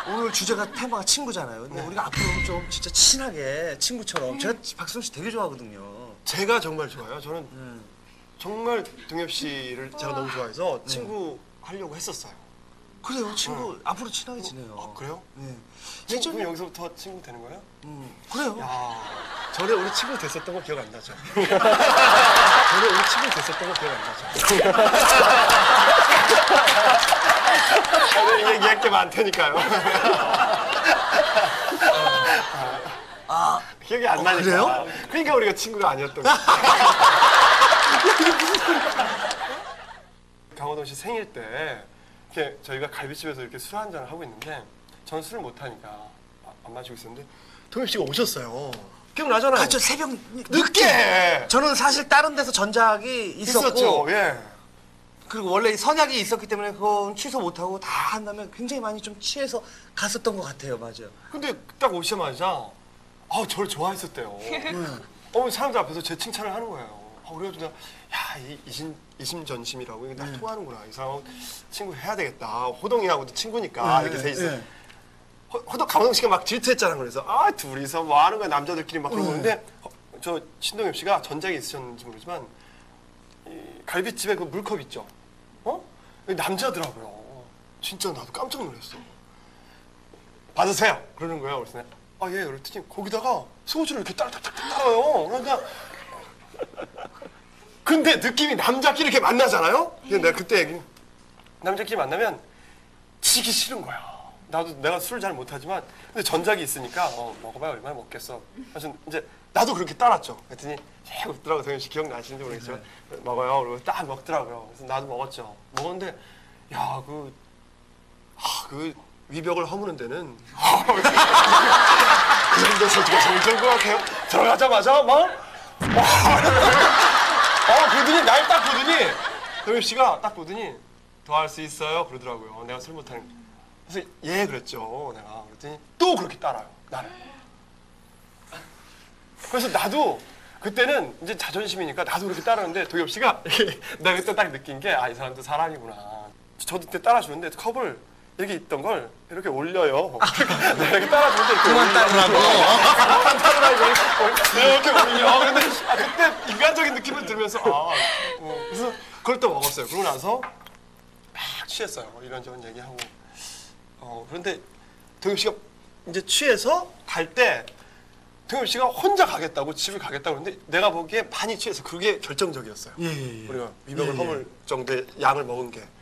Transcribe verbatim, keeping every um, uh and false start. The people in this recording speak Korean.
오늘 주제가 테마가 친구잖아요. 근데 네. 우리가 앞으로 좀 진짜 친하게 친구처럼. 제가 박수홍 씨 되게 좋아하거든요. 제가 정말 좋아요. 저는 음. 정말 동엽 씨를 제가 너무 좋아해서 친구 하려고 했었어요. 그래요, 친구. 응. 앞으로 친하게 지내요. 아, 그래요? 네. 친구 그럼 여기서부터 친구 되는 거예요? 음, 그래요. 야, 전에 우리 친구 됐었던 거 기억 안 나죠? 전에 우리 친구 됐었던 거 기억 안 나죠? 저는 이게 얘기할 게 많다니까요. 아, 기억이 안 나니까. 그래요? 그러니까 우리가 친구가 아니었던 거예요. 강호동 씨 생일 때 이렇게 저희가 갈비집에서 이렇게 술 한 잔을 하고 있는데 저는 술을 못 하니까 안 마시고 있었는데 동엽 씨가 오셨어요. 기억나잖아요. 그렇죠. 새벽 늦게. 저는 사실 다른 데서 전작이 있었고, 있었죠. 예. 그리고 원래 선약이 있었기 때문에 그건 취소 못하고 다 한 다음에 굉장히 많이 좀 취해서 갔었던 것 같아요. 맞아요. 근데 딱 오시자마자 아 저를 좋아했었대요. 음. 어 사람들 앞에서 제 칭찬을 하는 거예요. 아, 그래가지고 내가 야이 이심 이심전심이라고 이게 나 네. 통하는구나. 이 사람 친구 해야 되겠다. 호동이하고도 친구니까 네, 이렇게 돼 있어. 네. 호- 호동 강호동 씨가 막 질투했잖아. 그래서 아 둘이서 뭐 하는 거야 남자들끼리 막 그러고 네. 있는데 어, 저 신동엽 씨가 전작이 있으셨는지 모르지만 이 갈비집에 그 물컵 있죠. 어? 남자더라고요. 진짜 나도 깜짝 놀랐어. 받으세요. 그러는 거예요. 그래서 내가 아 예. 그랬더니 거기다가 소주를 이렇게 따라따라 따라요. 그러니까 근데 느낌이 남자끼리 이렇게 만나잖아요. 근데 내가 그때 얘기 남자끼리 만나면 지기 싫은 거야. 나도 내가 술을 잘 못하지만 근데 전작이 있으니까 어, 먹어봐야 얼마나 먹겠어. 그래서 이제 나도 그렇게 따랐죠. 그랬더니 쫙 웃더라고. 동현 씨 기억나시는지 모르겠지만 먹어요. 그리고 딱 먹더라고요. 그래서 나도 먹었죠. 먹었는데 야 그 아, 그 위벽을 허무는 데는 그 정도 소주가 제일 좋은 것 같아요. 들어가자마자 막 어, 그러더니 날 딱 보더니 동엽 씨가 딱 보더니 더 할 수 있어요 그러더라고요. 내가 술 못하는 그래서 예 그랬죠. 내가 그랬더니 또 그렇게 따라요 나를. 그래서 나도 그때는 이제 자존심이니까 나도 그렇게 따라하는데 동엽 씨가 내가 그때 딱 느낀 게 아 이 사람도 사람이구나. 저도 그때 따라주는데 컵을 이렇게 있던 걸 이렇게 올려요. 내가 이렇게 따라주는데 이렇게 그만 따르라고. 그만 따르라고 이렇게 올려. 근데 아, 그때 인간적인 느낌을 들면서 아 어, 그래서 그걸 또 먹었어요. 그러고 나서 막 취했어요. 이런저런 얘기하고 어 그런데 동엽 씨가 이제 취해서 갈 때 동엽 씨가 혼자 가겠다고 집을 가겠다고 그러는데 내가 보기에 많이 취해서 그게 결정적이었어요. 예, 예, 예. 우리가 위벽을 예, 예. 허물 정도의 양을 먹은 게.